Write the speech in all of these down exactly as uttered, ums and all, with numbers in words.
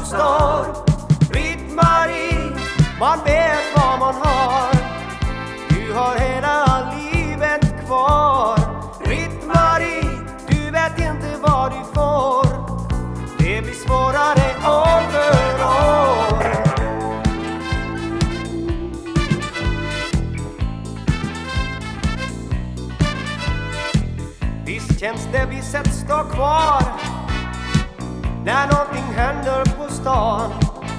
står. Britt-Marie, man vet vad man har. Du har hela livet kvar. Britt-Marie, du vet inte vad du får. Det blir svårare år för år. Visst känns det visst stå kvar när någonting händer på stan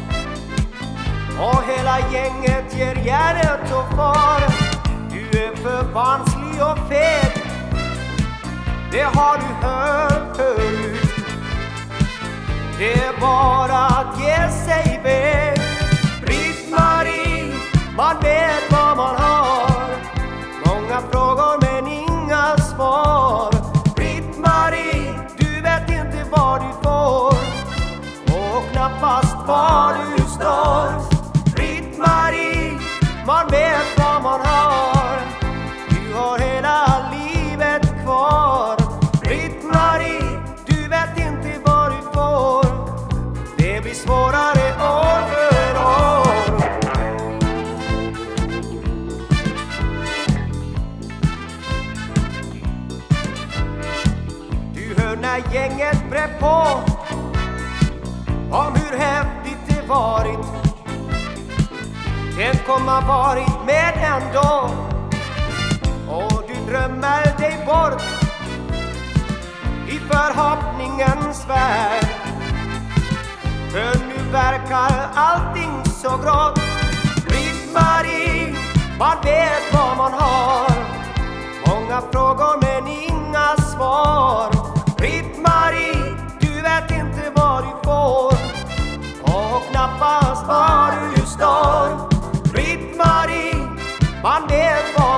och hela gänget ger järnet och far. Du är för barnslig och feg, det har du hört förut. Det är bara att ge sig iväg. Britt-Marie, man vet vad man har. Många frågor men inga svar. Britt-Marie, du vet inte vad du får och knappast var du står. Britt-Marie, man vet vad man har. Du har hela livet kvar. Britt-Marie, du vet inte vad du får. Det blir svårare år för år. Du hör när gänget brer på om hur häftigt det varit. Tänk om man varit med ändå och du drömmer dig bort i förhoppningens värld. För nu verkar allting så grått. Britt-Marie, man vet vad man har. Många frågor men inga svar. Britt-Marie, du vet inte vad du får och knappast var du står. Britt-Marie, man vet vad